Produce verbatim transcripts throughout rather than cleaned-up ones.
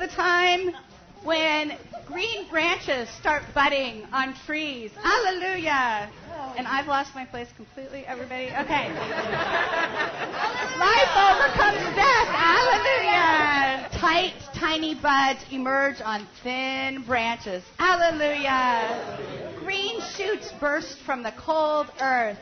time when green branches start budding on trees. Hallelujah. And I've lost my place completely, everybody. Okay. Life overcomes death. Hallelujah. Tight, tiny buds emerge on thin branches. Hallelujah. Green shoots burst from the cold earth.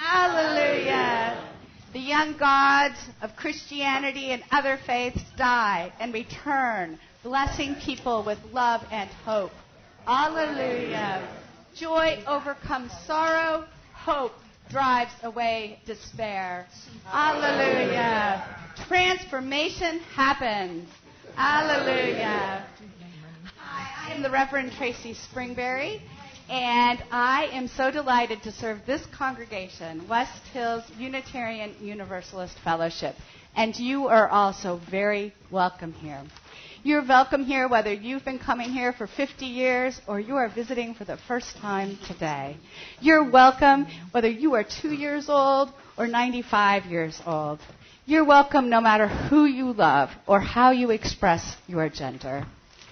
Hallelujah. The young gods of Christianity and other faiths die and return, blessing people with love and hope. Hallelujah. Joy overcomes sorrow. Hope drives away despair. Hallelujah. Transformation happens. Hallelujah. Hi, I am the Reverend Tracy Springberry, and I am so delighted to serve this congregation, West Hills Unitarian Universalist Fellowship. And you are also very welcome here. You're welcome here whether you've been coming here for fifty years or you are visiting for the first time today. You're welcome whether you are two years old or ninety-five years old. You're welcome no matter who you love or how you express your gender.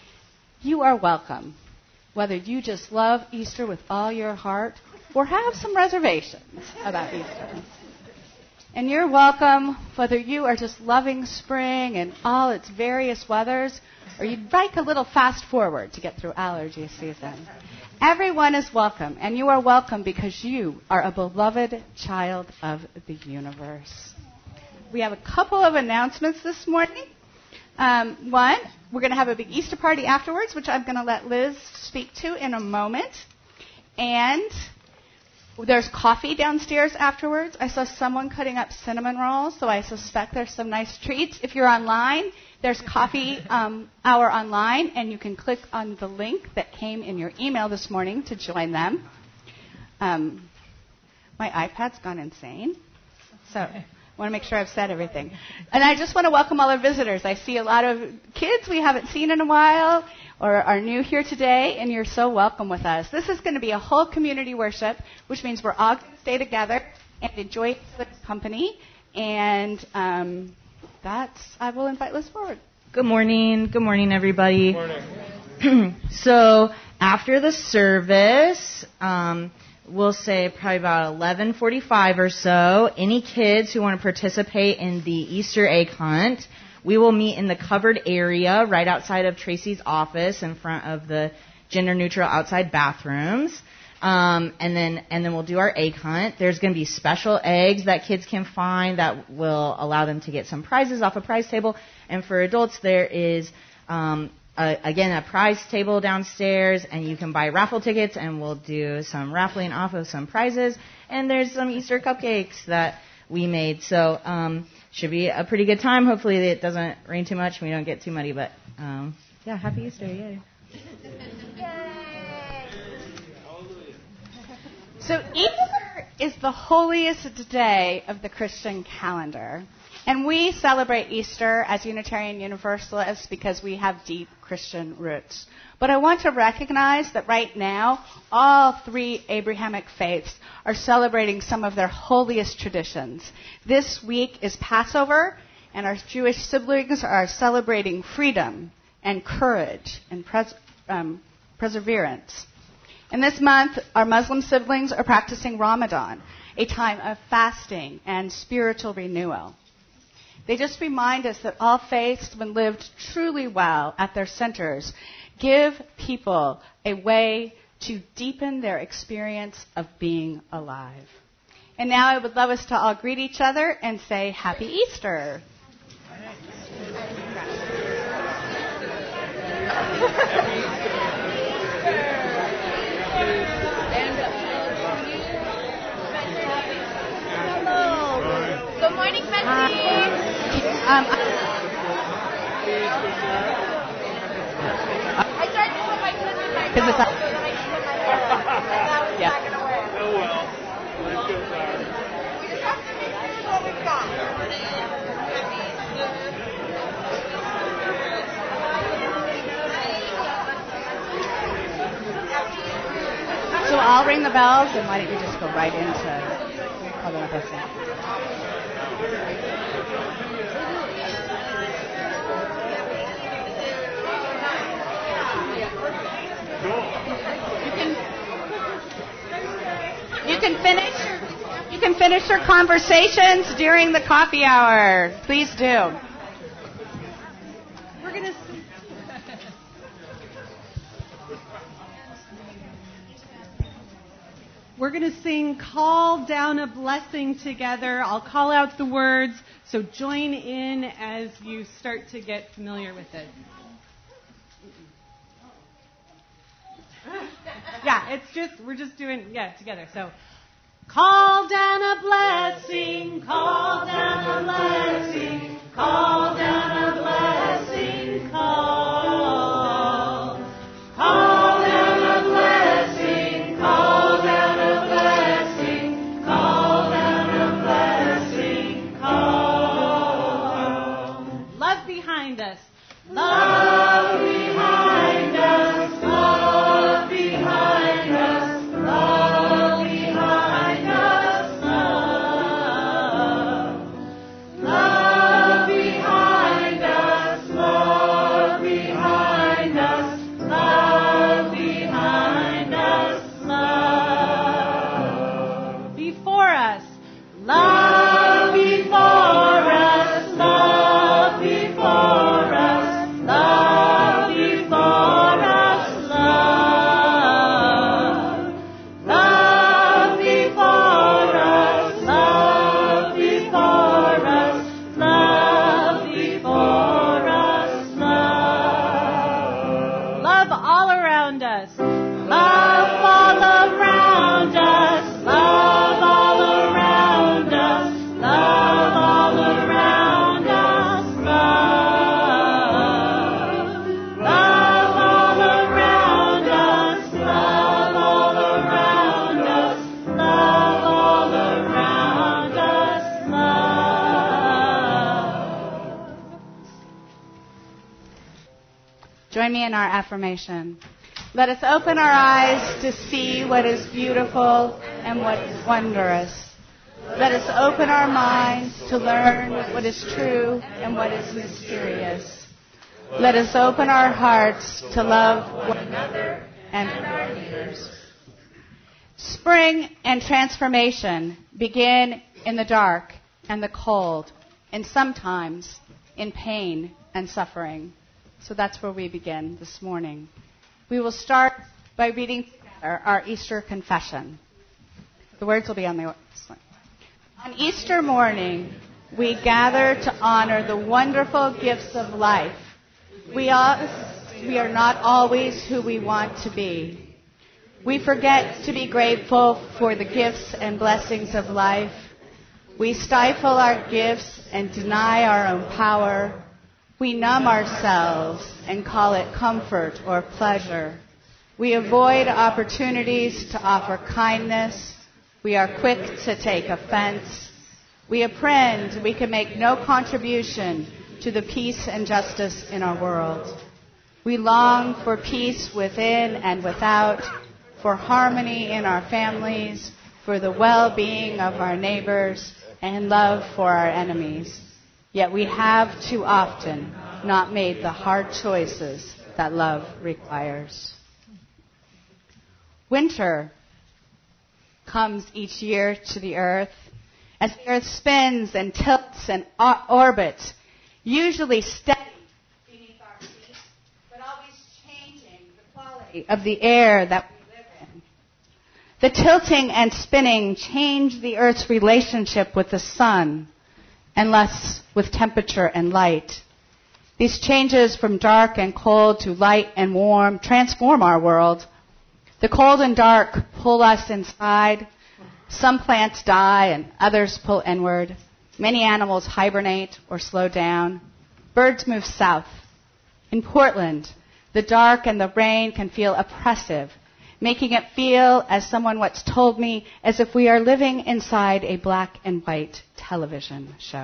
You are welcome whether you just love Easter with all your heart or have some reservations about Easter. And you're welcome whether you are just loving spring and all its various weathers, or you'd like a little fast forward to get through allergy season. Everyone is welcome, and you are welcome because you are a beloved child of the universe. We have a couple of announcements this morning. Um, one, we're going to have a big Easter party afterwards, which I'm going to let Liz speak to in a moment. And there's coffee downstairs afterwards. I saw someone cutting up cinnamon rolls, so I suspect there's some nice treats. If you're online, there's coffee um, hour online, and you can click on the link that came in your email this morning to join them. Um, my iPad's gone insane, so I want to make sure I've said everything. And I just want to welcome all our visitors. I see a lot of kids we haven't seen in a while or are new here today, and you're so welcome with us. This is going to be a whole community worship, which means we're all going to stay together and enjoy the company. And um, that's, I will invite Liz forward. Good morning. Good morning, everybody. Good morning. So after the service, um, we'll say probably about eleven forty-five or so, any kids who want to participate in the Easter egg hunt, we will meet in the covered area right outside of Tracy's office in front of the gender-neutral outside bathrooms. Um, and then and then we'll do our egg hunt. There's going to be special eggs that kids can find that will allow them to get some prizes off a prize table. And for adults, there is, um, a, again, a prize table downstairs, and you can buy raffle tickets, and we'll do some raffling off of some prizes. And there's some Easter cupcakes that we made. So um, should be a pretty good time. Hopefully it doesn't rain too much and we don't get too muddy. But, um, yeah, happy Easter. Yay. So Easter is the holiest day of the Christian calendar. And we celebrate Easter as Unitarian Universalists because we have deep Christian roots. But I want to recognize that right now, all three Abrahamic faiths are celebrating some of their holiest traditions. This week is Passover, and our Jewish siblings are celebrating freedom and courage and pres- um, perseverance. And this month, our Muslim siblings are practicing Ramadan, a time of fasting and spiritual renewal. They just remind us that all faiths, when lived truly well at their centers, give people a way to deepen their experience of being alive. And now I would love us to all greet each other and say Happy Easter. Hello. Good morning, Betsy. Um, I tried to put my kids in my Is it mouth that- so that I could put my hair up, but now it's Yeah. not going to work. Oh, well. Life goes on. We just have to make this what we've got. So I'll ring the bells, and why don't you just go right into other person. can finish you can finish your conversations during the coffee hour. Please do. We're gonna. We're going to sing Call Down a Blessing together. I'll call out the words, so join in as you start to get familiar with it. Yeah, it's just, we're just doing, yeah, together. So, call down a blessing, call down a blessing, call down a blessing, call. Call down a blessing, call down a blessing, call down a blessing, call. Love behind us, love behind us, love behind us, love behind us, love. Love behind us, love behind us, love behind us, love. Before us, love before us, love before us, love before us, love. Love before us, love before us, love before us, love. Love all around us, love all around us, love all around us, love all around us, love. Love all around us, love all around us, love all around us, love. Join me in our affirmation. Let us open our eyes to see what is beautiful and what is wondrous. Let us open our minds to learn what is true and what is mysterious. Let us open our hearts to love one another and our neighbors. Spring and transformation begin in the dark and the cold, and sometimes in pain and suffering. So that's where we begin this morning. We will start by reading together our Easter confession. The words will be on the slide. On Easter morning, we gather to honor the wonderful gifts of life. We are, we are not always who we want to be. We forget to be grateful for the gifts and blessings of life. We stifle our gifts and deny our own power. We numb ourselves and call it comfort or pleasure. We avoid opportunities to offer kindness. We are quick to take offense. We apprehend we can make no contribution to the peace and justice in our world. We long for peace within and without, for harmony in our families, for the well-being of our neighbors, and love for our enemies. Yet we have too often not made the hard choices that love requires. Winter comes each year to the earth as the earth spins and tilts and orbits, usually steady beneath our feet, but always changing the quality of the air that we live in. The tilting and spinning change the earth's relationship with the sun, and less with temperature and light. These changes from dark and cold to light and warm transform our world. The cold and dark pull us inside. Some plants die and others pull inward. Many animals hibernate or slow down. Birds move south. In Portland, the dark and the rain can feel oppressive, making it feel, as someone once told me, as if we are living inside a black and white television show.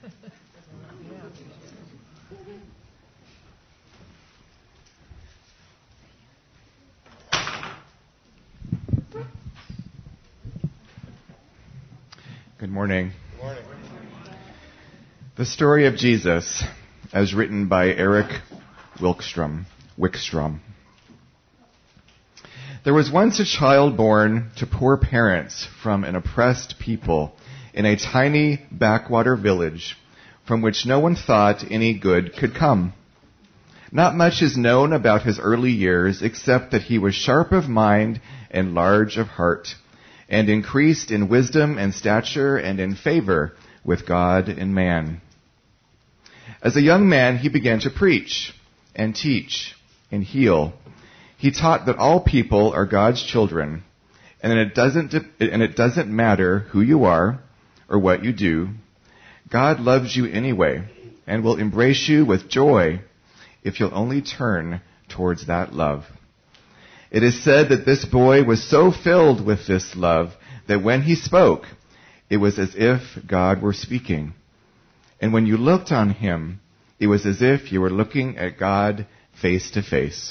Good morning. Good morning. The story of Jesus, as written by Eric Wilkstrom. Wickstrom. There was once a child born to poor parents from an oppressed people in a tiny backwater village from which no one thought any good could come. Not much is known about his early years except that he was sharp of mind and large of heart, and increased in wisdom and stature and in favor with God and man. As a young man, he began to preach and teach and heal. He taught that all people are God's children, and it doesn't and it doesn't matter who you are or what you do. God loves you anyway and will embrace you with joy if you'll only turn towards that love. It is said that this boy was so filled with this love that when he spoke, it was as if God were speaking. And when you looked on him, it was as if you were looking at God face to face.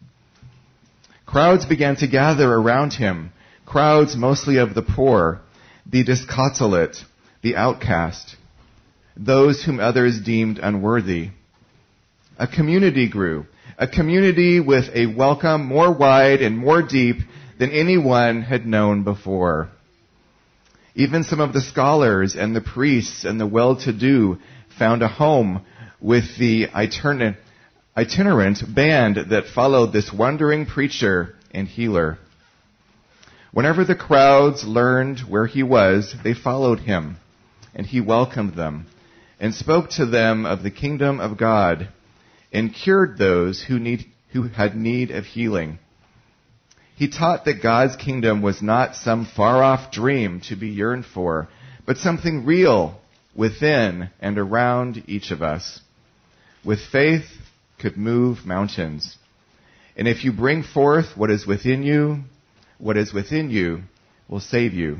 Crowds began to gather around him, crowds mostly of the poor, the disconsolate, the outcast, those whom others deemed unworthy. A community grew, a community with a welcome more wide and more deep than anyone had known before. Even some of the scholars and the priests and the well-to-do found a home with the itinerant itinerant band that followed this wandering preacher and healer. Whenever the crowds learned where he was, they followed him, and he welcomed them and spoke to them of the kingdom of God and cured those who need who had need of healing. He taught that God's kingdom was not some far-off dream to be yearned for, but something real within and around each of us. With faith, could move mountains. And if you bring forth what is within you, what is within you will save you.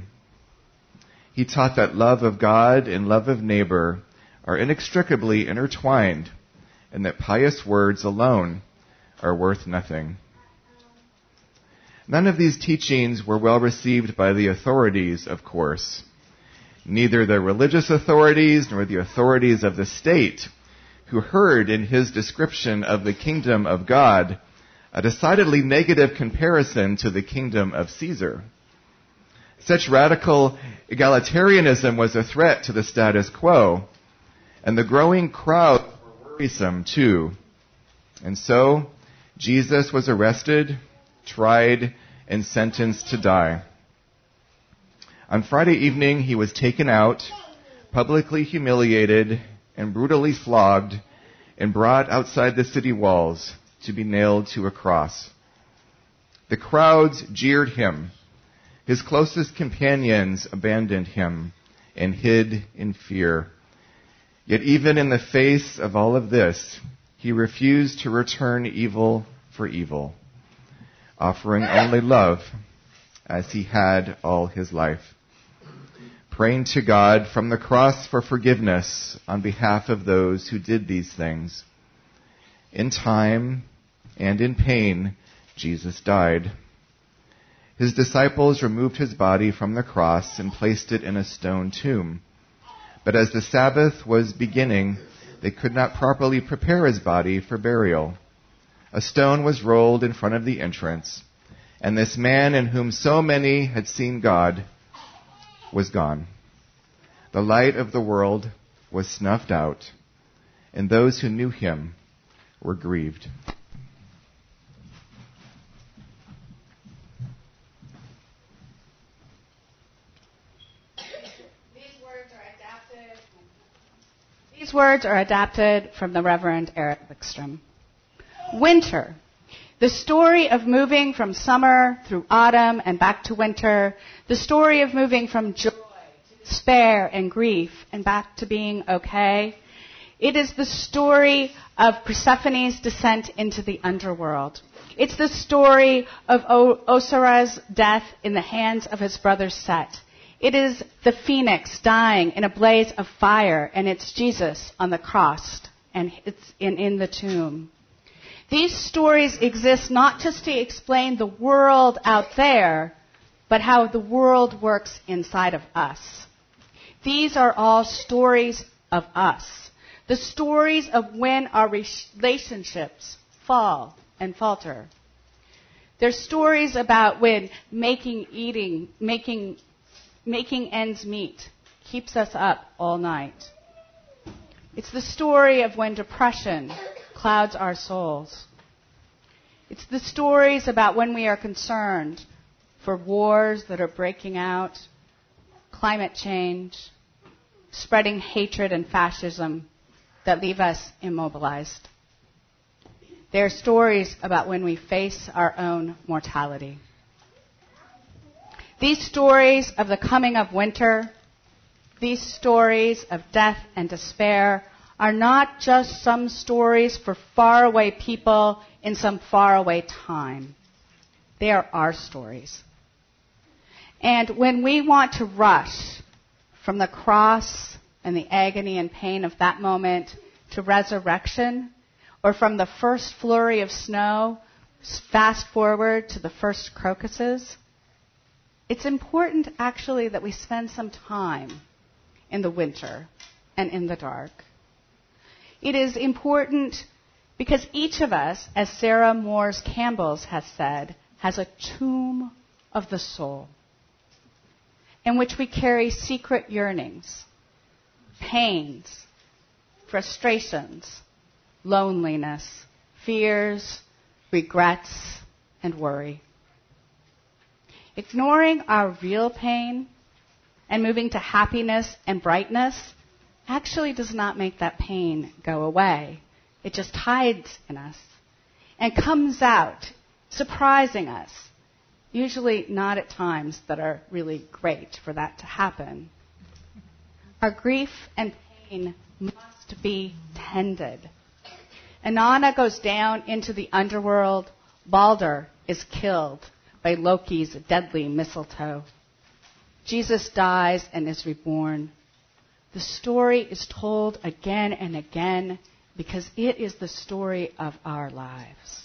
He taught that love of God and love of neighbor are inextricably intertwined, and that pious words alone are worth nothing. None of these teachings were well received by the authorities, of course. Neither the religious authorities nor the authorities of the state, who heard in his description of the kingdom of God a decidedly negative comparison to the kingdom of Caesar. Such radical egalitarianism was a threat to the status quo, and the growing crowd were worrisome too. And so, Jesus was arrested, tried, and sentenced to die. On Friday evening, he was taken out, publicly humiliated, and brutally flogged, and brought outside the city walls to be nailed to a cross. The crowds jeered him. His closest companions abandoned him and hid in fear. Yet even in the face of all of this, he refused to return evil for evil, offering only love as he had all his life, praying to God from the cross for forgiveness on behalf of those who did these things. In time and in pain, Jesus died. His disciples removed his body from the cross and placed it in a stone tomb. But as the Sabbath was beginning, they could not properly prepare his body for burial. A stone was rolled in front of the entrance, and this man in whom so many had seen God was gone. The light of the world was snuffed out, and those who knew him were grieved. These words are adapted. These words are adapted from the Reverend Eric Wickstrom. Winter. The story of moving from summer through autumn and back to winter. The story of moving from joy to despair and grief and back to being okay. It is the story of Persephone's descent into the underworld. It's the story of o- Osiris' death in the hands of his brother Set. It is the phoenix dying in a blaze of fire, and it's Jesus on the cross, and it's in, in the tomb. These stories exist not just to explain the world out there, but how the world works inside of us. These are all stories of us. The stories of when our relationships fall and falter. There's stories about when making eating, making, making ends meet keeps us up all night. It's the story of when depression clouds our souls. It's the stories about when we are concerned for wars that are breaking out, climate change, spreading hatred and fascism that leave us immobilized. They are stories about when we face our own mortality. These stories of the coming of winter, these stories of death and despair are not just some stories for faraway people in some faraway time. They are our stories. And when we want to rush from the cross and the agony and pain of that moment to resurrection, or from the first flurry of snow, fast forward to the first crocuses, it's important actually that we spend some time in the winter and in the dark. It is important because each of us, as Sarah Moores Campbell has said, has a tomb of the soul in which we carry secret yearnings, pains, frustrations, loneliness, fears, regrets, and worry. Ignoring our real pain and moving to happiness and brightness actually does not make that pain go away. It just hides in us and comes out, surprising us, usually not at times that are really great for that to happen. Our grief and pain must be tended. Inanna goes down into the underworld. Balder is killed by Loki's deadly mistletoe. Jesus dies and is reborn. The story is told again and again because it is the story of our lives.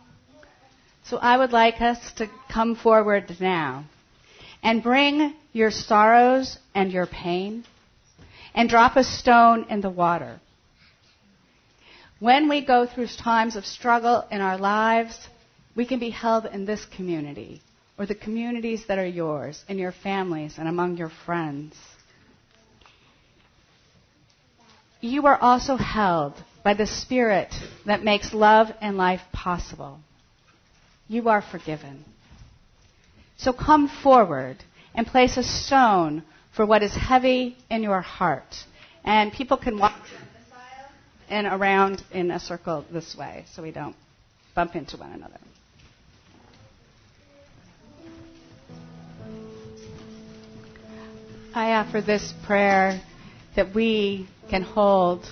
So I would like us to come forward now and bring your sorrows and your pain and drop a stone in the water. When we go through times of struggle in our lives, we can be held in this community or the communities that are yours, in your families and among your friends. You are also held by the Spirit that makes love and life possible. You are forgiven. So come forward and place a stone for what is heavy in your heart. And people can walk this aisle and around in a circle this way so we don't bump into one another. I offer this prayer that we can hold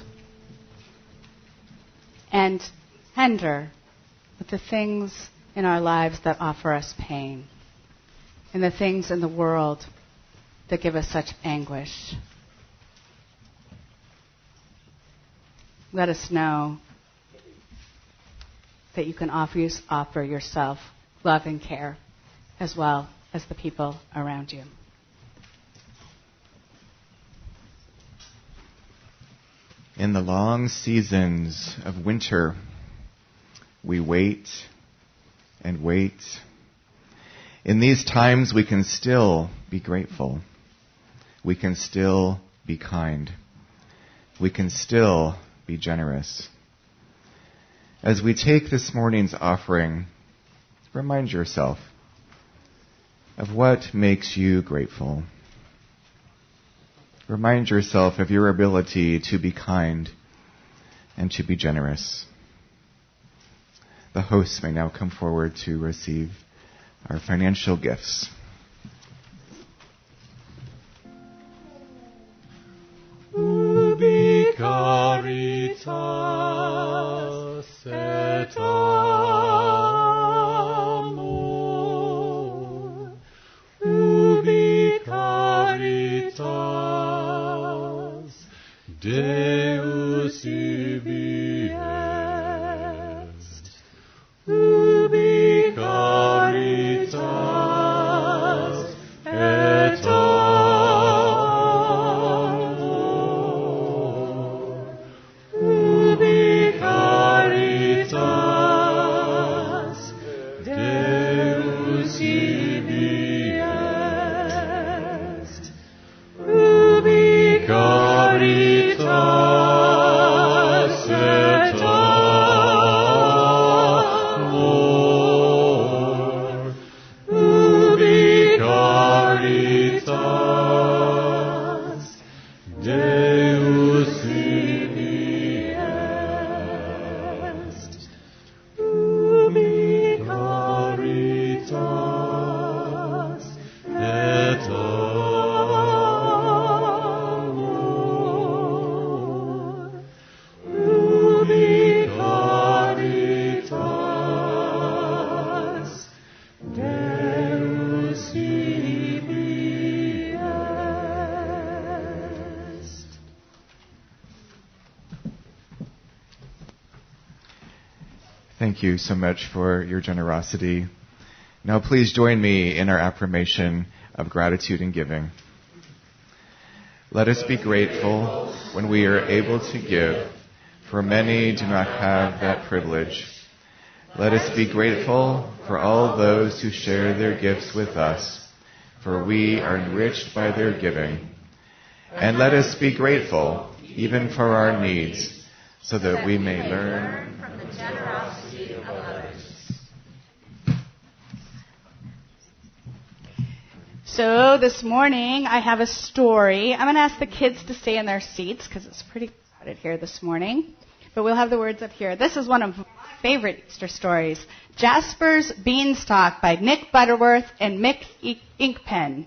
and tender with the things in our lives that offer us pain and the things in the world that give us such anguish. Let us know that you can offer, offer yourself love and care as well as the people around you. In the long seasons of winter, we wait and wait. In these times, we can still be grateful. We can still be kind. We can still be generous. As we take this morning's offering, remind yourself of what makes you grateful. Remind yourself of your ability to be kind and to be generous. The hosts may now come forward to receive our financial gifts. Ubi caritas et amor. Ubi caritas Deus ubi est. Ubi caritas et amor. Ubi caritas Deus Thank you so much for your generosity. Now please join me in our affirmation of gratitude and giving. Let us be grateful when we are able to give, for many do not have that privilege. Let us be grateful for all those who share their gifts with us, for we are enriched by their giving. And let us be grateful even for our needs, so that we may learn from the generosity of others. So this morning I have a story. I'm going to ask the kids to stay in their seats because it's pretty crowded here this morning. But we'll have the words up here. This is one of my favorite Easter stories. Jasper's Beanstalk by Nick Butterworth and Mick Inkpen.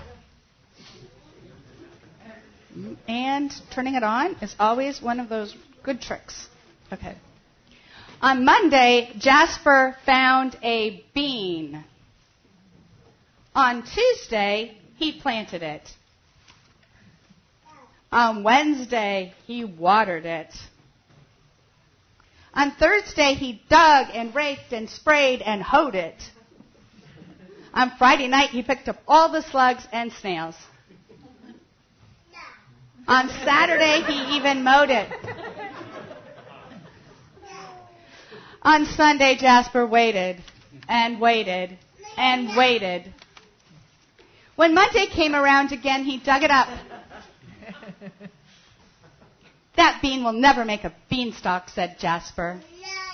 And turning it on is always one of those good tricks. Okay. On Monday, Jasper found a bean. On Tuesday, he planted it. On Wednesday, he watered it. On Thursday, he dug and raked and sprayed and hoed it. On Friday night, he picked up all the slugs and snails. On Saturday, he even mowed it. On Sunday, Jasper waited and waited and waited. When Monday came around again, he dug it up. That bean will never make a beanstalk, said Jasper.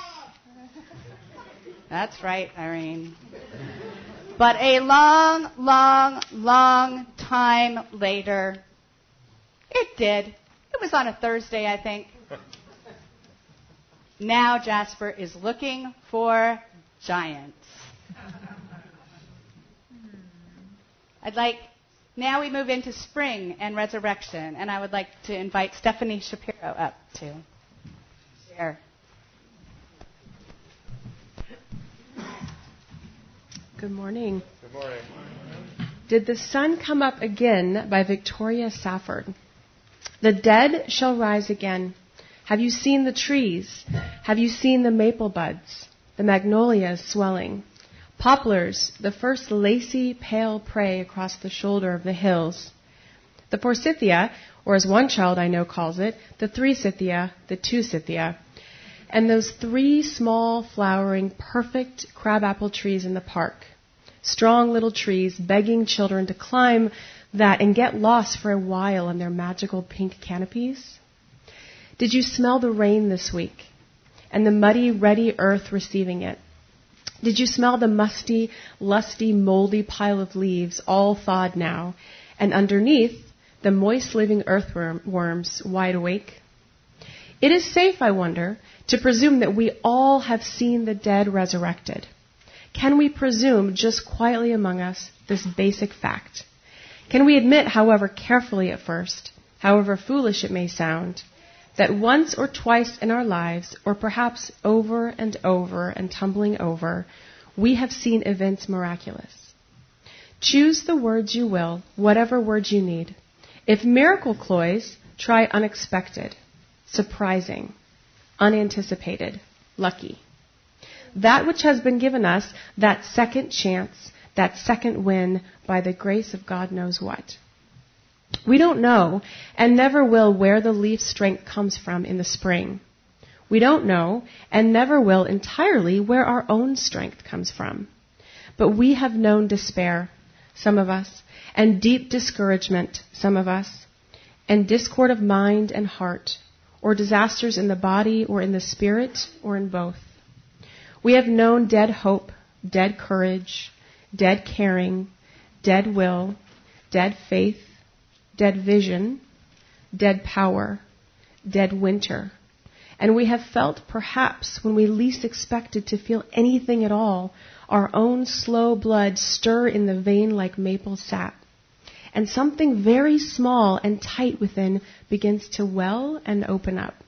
That's right, Irene. But a long, long, long time later, it did. It was on a Thursday, I think. Now Jasper is looking for giants. I'd like, now we move into spring and resurrection, and I would like to invite Stephanie Shapiro up to share. Good morning. Good morning. Did the Sun Come Up Again by Victoria Safford. The dead shall rise again. Have you seen the trees? Have you seen the maple buds, the magnolias swelling? Poplars, the first lacy, pale prey across the shoulder of the hills. The forsythia, or as one child I know calls it, the three-scythia, the two-scythia. And those three small, flowering, perfect crabapple trees in the park. Strong little trees begging children to climb that and get lost for a while in their magical pink canopies. Did you smell the rain this week and the muddy, ready earth receiving it? Did you smell the musty, lusty, moldy pile of leaves, all thawed now, and underneath, the moist living earthworms wide awake? It is safe, I wonder, to presume that we all have seen the dead resurrected. Can we presume just quietly among us this basic fact? Can we admit, however carefully at first, however foolish it may sound, that once or twice in our lives, or perhaps over and over and tumbling over, we have seen events miraculous? Choose the words you will, whatever words you need. If miracle cloys, try unexpected, surprising, unanticipated, lucky. That which has been given us, that second chance, that second win, by the grace of God knows what. We don't know, and never will, where the leaf's strength comes from in the spring. We don't know, and never will entirely, where our own strength comes from. But we have known despair, some of us, and deep discouragement, some of us, and discord of mind and heart, or disasters in the body or in the spirit, or in both. We have known dead hope, dead courage, dead caring, dead will, dead faith, dead vision, dead power, dead winter. And we have felt, perhaps, when we least expected to feel anything at all, our own slow blood stir in the vein like maple sap. And something very small and tight within begins to well and open up.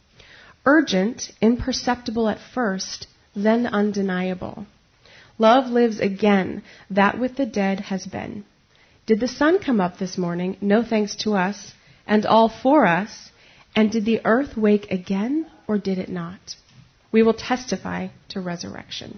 Urgent, imperceptible at first, then undeniable. Love lives again. That with the dead has been. Did the sun come up this morning? No thanks to us, and all for us. And did the earth wake again, or did it not? We will testify to resurrection.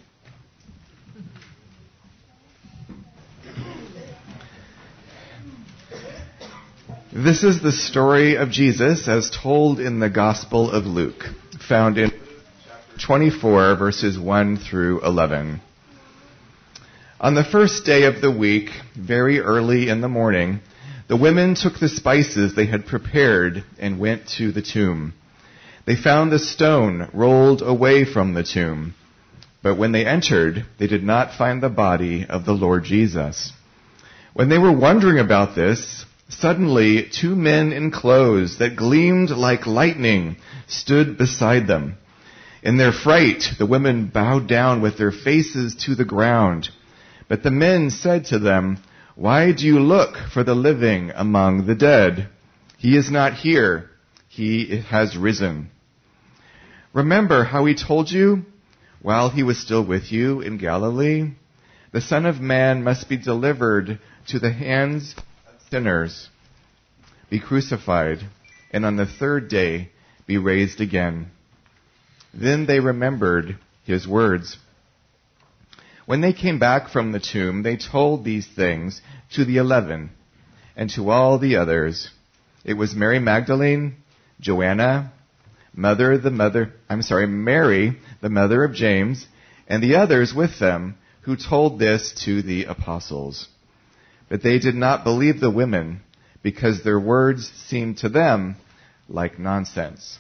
This is the story of Jesus as told in the Gospel of Luke, found in twenty-four, verses one through eleven. On the first day of the week, very early in the morning, the women took the spices they had prepared and went to the tomb. They found the stone rolled away from the tomb, but when they entered, they did not find the body of the Lord Jesus. When they were wondering about this, suddenly two men in clothes that gleamed like lightning stood beside them. In their fright, the women bowed down with their faces to the ground. But the men said to them, "Why do you look for the living among the dead? He is not here. He has risen. Remember how he told you while he was still with you in Galilee? The Son of Man must be delivered to the hands of sinners, be crucified, and on the third day be raised again." Then they remembered his words. When they came back from the tomb, they told these things to the eleven and to all the others. It was Mary Magdalene, Joanna, mother the mother, I'm sorry, Mary, the mother of James, and the others with them who told this to the apostles. But they did not believe the women because their words seemed to them like nonsense.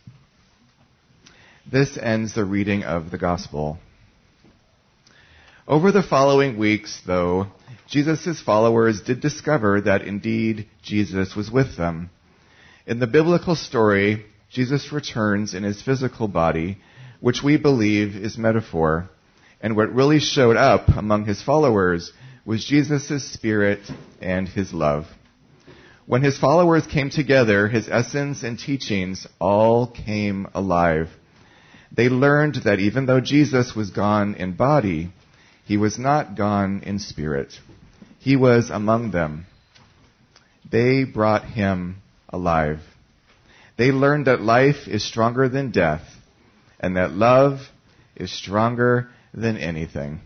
This ends the reading of the gospel. Over the following weeks, though, Jesus' followers did discover that indeed Jesus was with them. In the biblical story, Jesus returns in his physical body, which we believe is metaphor, and what really showed up among his followers was Jesus' spirit and his love. When his followers came together, his essence and teachings all came alive. They learned that even though Jesus was gone in body, he was not gone in spirit. He was among them. They brought him alive. They learned that life is stronger than death, and that love is stronger than anything.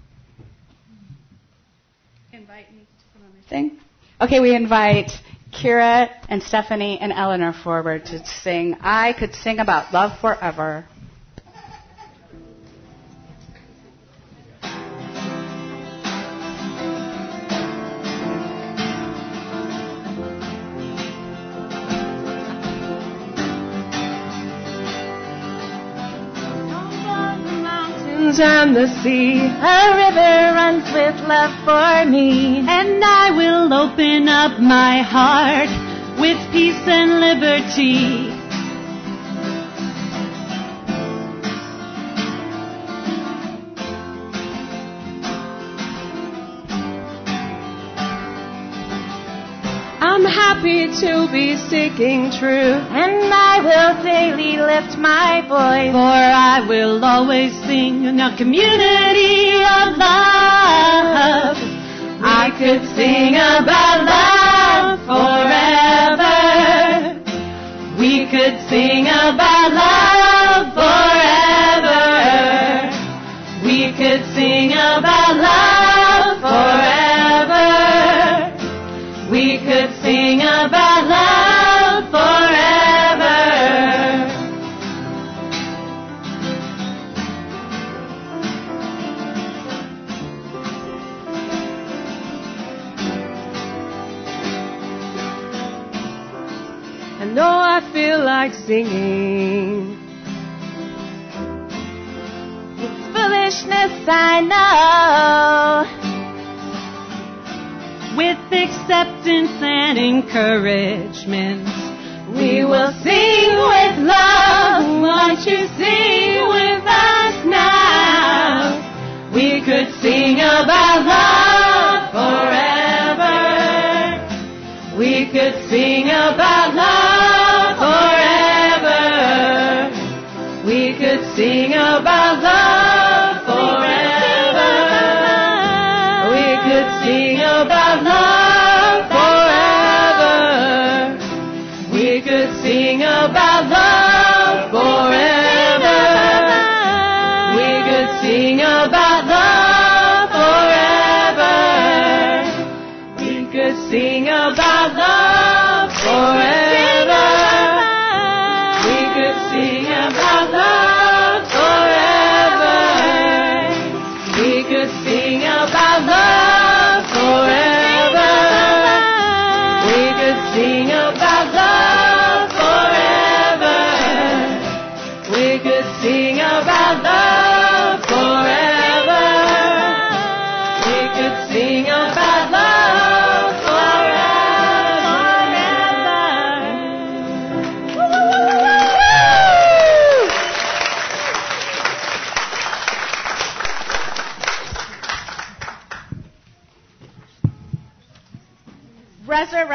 Invite me to come on my thing. Okay, we invite Kira and Stephanie and Eleanor forward to sing "I Could Sing About Love Forever." And the sea, a river runs with love for me, and I will open up my heart with peace and liberty. I'm happy to be seeking truth, And I will daily lift my voice, for I will always sing in a community of love. I could sing about love forever. We could sing about love forever. We could sing about love forever. We could sing about love forever. I know I feel like singing. It's foolishness, I know. With acceptance and encouragement, we will sing with love. Won't you sing with us now? We could sing about love forever. We could sing about love forever. We could sing about love forever. We could sing about love forever. We could sing about love forever.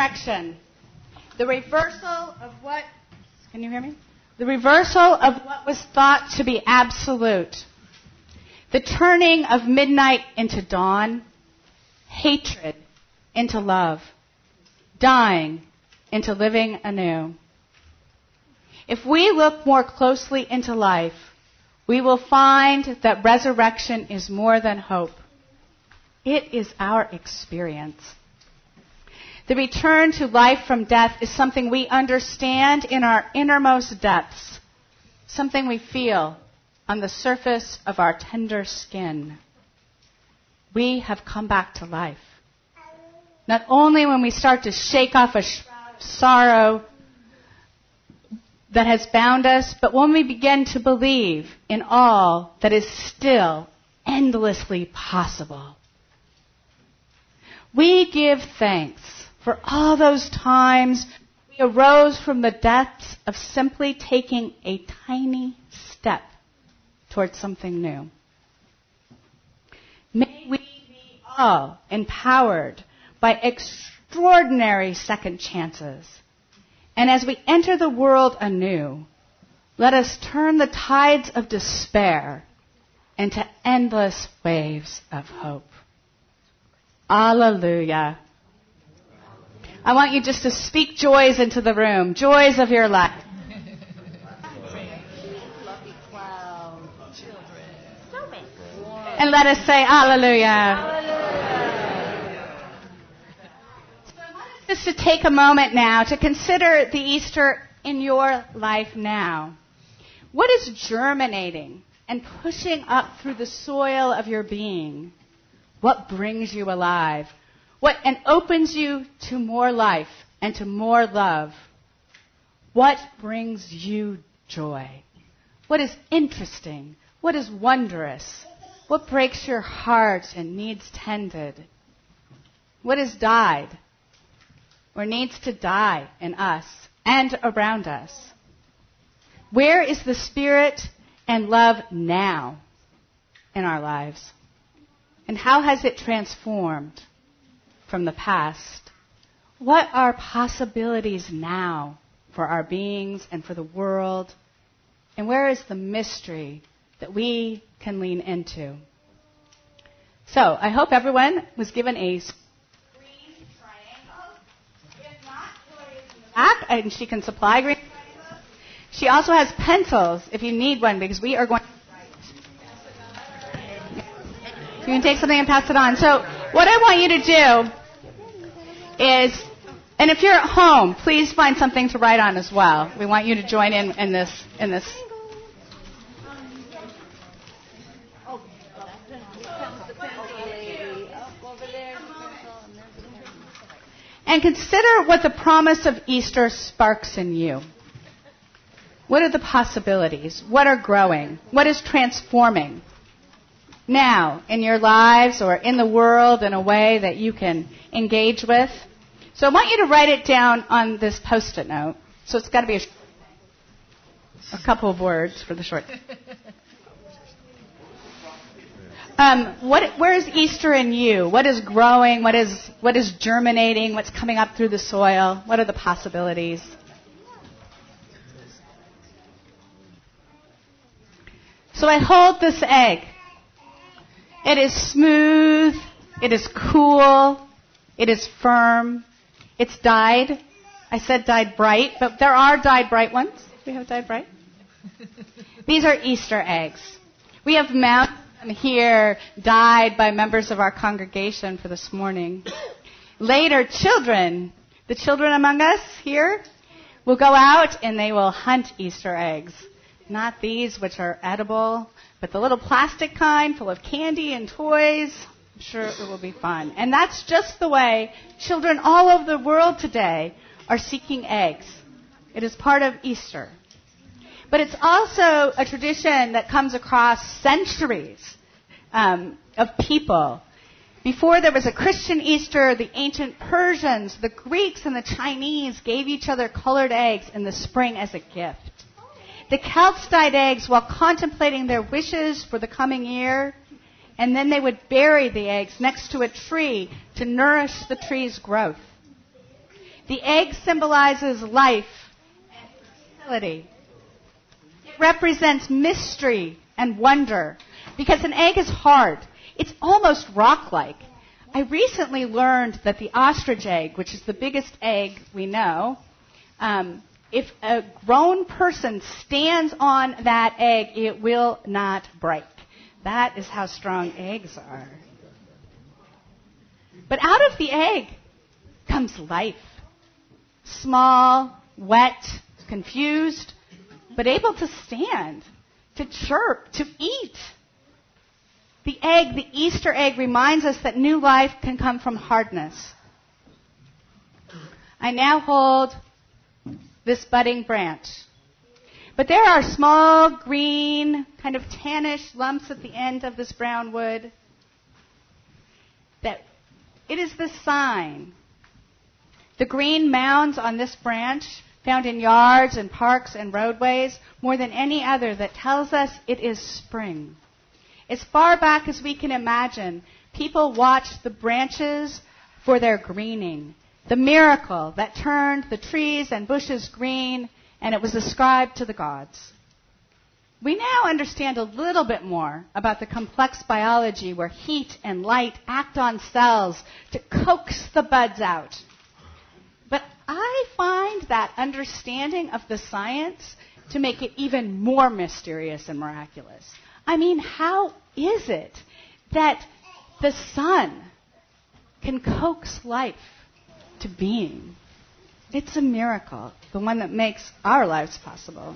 resurrection. The reversal of what, can you hear me? The reversal of what was thought to be absolute. The turning of midnight into dawn. Hatred into love. Dying into living anew. If we look more closely into life, we will find that resurrection is more than hope. It is our experience. The return to life from death is something we understand in our innermost depths, something we feel on the surface of our tender skin. We have come back to life. Not only when we start to shake off a shroud of sorrow that has bound us, but when we begin to believe in all that is still endlessly possible. We give thanks for all those times we arose from the depths of simply taking a tiny step towards something new. May we be all empowered by extraordinary second chances. And as we enter the world anew, let us turn the tides of despair into endless waves of hope. Alleluia. I want you just to speak joys into the room, joys of your life. And let us say Alleluia. So I want us just to take a moment now to consider the Easter in your life now. What is germinating and pushing up through the soil of your being? What brings you alive? What and opens you to more life and to more love? What brings you joy? What is interesting? What is wondrous? What breaks your heart and needs tended? What has died or needs to die in us and around us? Where is the Spirit and love now in our lives? And how has it transformed from the past? What are possibilities now for our beings and for the world? And where is the mystery that we can lean into? So, I hope everyone was given a green triangle. If not, Hillary is in the back, and she can supply green triangles. She also has pencils if you need one, because we are going to write. You can take something and pass it on. So, what I want you to do is, and if you're at home, please find something to write on as well. We want you to join in in this in this. And consider what the promise of Easter sparks in you. What are the possibilities? What are growing? What is transforming now in your lives or in the world in a way that you can engage with? So I want you to write it down on this Post-it note. So it's got to be a, a couple of words for the short. Um, what, where is Easter in you? What is growing? What is what is germinating? What's coming up through the soil? What are the possibilities? So I hold this egg. It is smooth. It is cool. It is firm. It's dyed. I said dyed bright, but there are dyed bright ones. We have dyed bright. These are Easter eggs. We have mounted them here, dyed by members of our congregation for this morning. Later, children, the children among us here, will go out and they will hunt Easter eggs. Not these, which are edible, but the little plastic kind full of candy and toys. I'm sure it will be fun. And that's just the way children all over the world today are seeking eggs. It is part of Easter. But it's also a tradition that comes across centuries um, of people. Before there was a Christian Easter, the ancient Persians, the Greeks, and the Chinese gave each other colored eggs in the spring as a gift. The Celts dyed eggs while contemplating their wishes for the coming year, and then they would bury the eggs next to a tree to nourish the tree's growth. The egg symbolizes life and fertility. It represents mystery and wonder because an egg is hard. It's almost rock-like. I recently learned that the ostrich egg, which is the biggest egg we know, um, if a grown person stands on that egg, it will not break. That is how strong eggs are. But out of the egg comes life. Small, wet, confused, but able to stand, to chirp, to eat. The egg, the Easter egg, reminds us that new life can come from hardness. I now hold this budding branch. But there are small, green, kind of tannish lumps at the end of this brown wood. That it is the sign. The green mounds on this branch, found in yards and parks and roadways, more than any other, that tells us it is spring. As far back as we can imagine, people watched the branches for their greening, the miracle that turned the trees and bushes green, and it was ascribed to the gods. We now understand a little bit more about the complex biology where heat and light act on cells to coax the buds out. But I find that understanding of the science to make it even more mysterious and miraculous. I mean, how is it that the sun can coax life to being? It's a miracle, the one that makes our lives possible.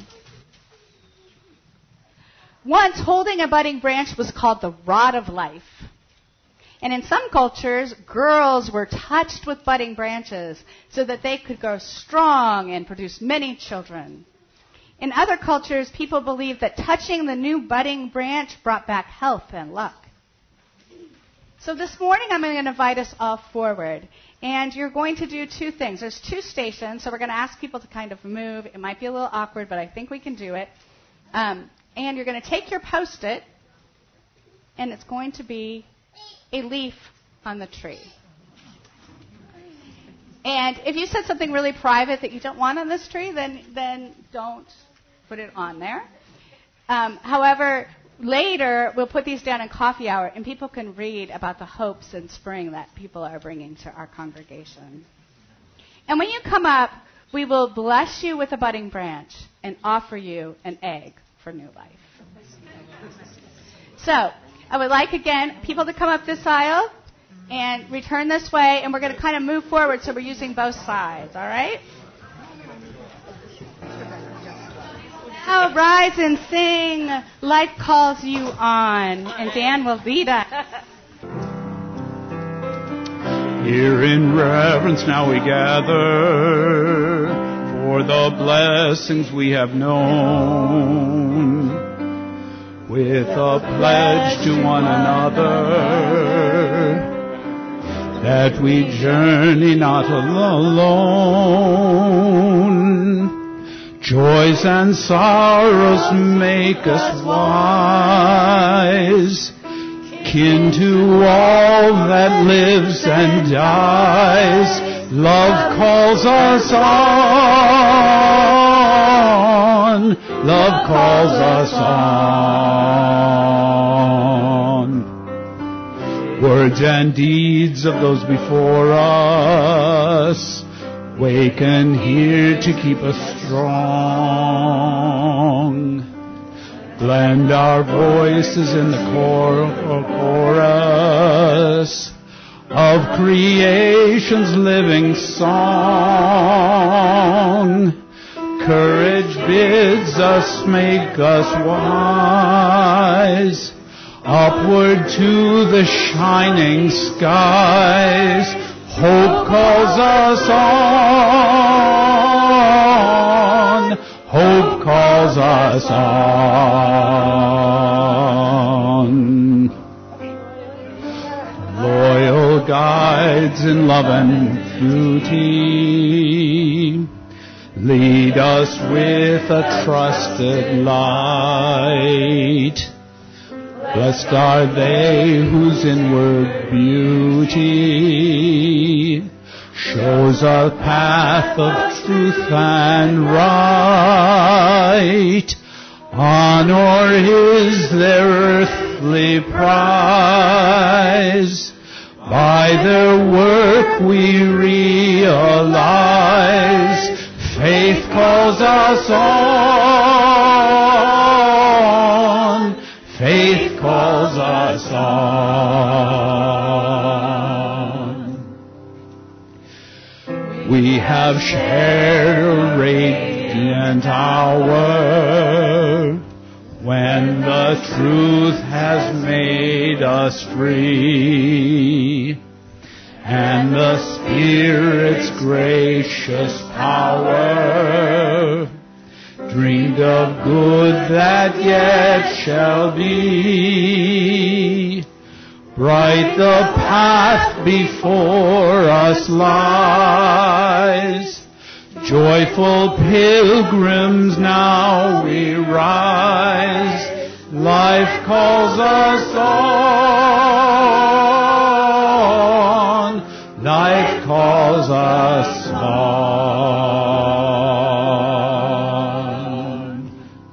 Once, holding a budding branch was called the rod of life. And in some cultures, girls were touched with budding branches so that they could grow strong and produce many children. In other cultures, people believed that touching the new budding branch brought back health and luck. So this morning, I'm going to invite us all forward. And you're going to do two things. There's two stations, so we're going to ask people to kind of move. It might be a little awkward, but I think we can do it. Um, and you're going to take your Post-it, and it's going to be a leaf on the tree. And if you said something really private that you don't want on this tree, then, then don't put it on there. Um, however, later, we'll put these down in coffee hour, and people can read about the hopes in spring that people are bringing to our congregation. And when you come up, we will bless you with a budding branch and offer you an egg for new life. So, I would like, again, people to come up this aisle and return this way, and we're going to kind of move forward, so we're using both sides, all right? Now rise and sing, Life Calls You On, and Dan will lead us. Here in reverence now we gather for the blessings we have known, with a pledge to one another that we journey not alone. Joys and sorrows make us wise, kin to all that lives and dies. Love calls us on. Love calls us on. Words and deeds of those before us waken here to keep us strong. Blend our voices in the chor- chorus of creation's living song. Courage bids us, make us wise, upward to the shining skies. Hope calls us on. Hope calls us on. Loyal guides in love and beauty, lead us with a trusted light. Blessed are they whose inward beauty shows a path of truth and right. Honor is their earthly prize. By their work we realize faith calls us on. Faith calls us on. We have shared a radiant hour when the truth has made us free, and the Spirit's gracious power dreamed of good that yet shall be. Bright the path before us lies. Joyful pilgrims now we rise. Life calls us on. Life calls us on.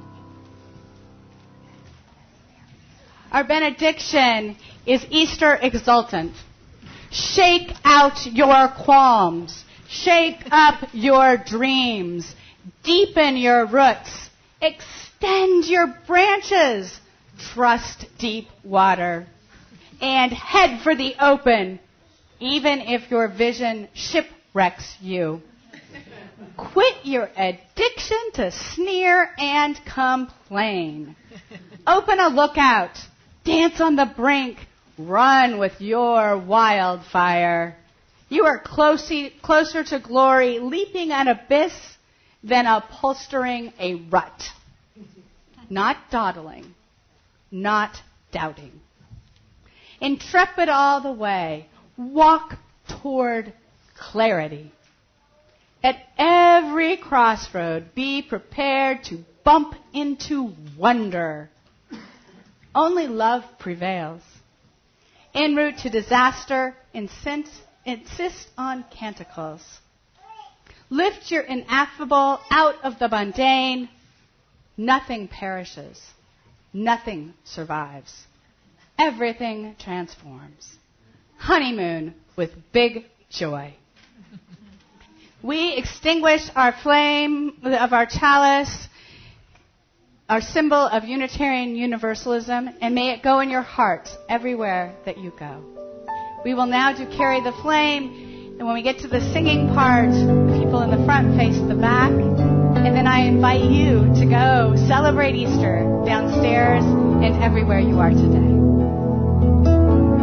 Our benediction is Easter exultant. Shake out your qualms. Shake up your dreams. Deepen your roots. Extend your branches. Trust deep water. And head for the open, even if your vision shipwrecks you. Quit your addiction to sneer and complain. Open a lookout. Dance on the brink. Run with your wildfire. You are close, closer to glory, leaping an abyss, than upholstering a rut. Not dawdling, not doubting. Intrepid all the way, walk toward clarity. At every crossroad, be prepared to bump into wonder. Only love prevails. En route to disaster, insist, insist on canticles. Lift your ineffable out of the mundane. Nothing perishes. Nothing survives. Everything transforms. Honeymoon with big joy. We extinguish our flame of our chalice, our symbol of Unitarian Universalism, and may it go in your heart everywhere that you go. We will now do Carry the Flame, and when we get to the singing part, the people in the front face the back, and then I invite you to go celebrate Easter downstairs and everywhere you are today.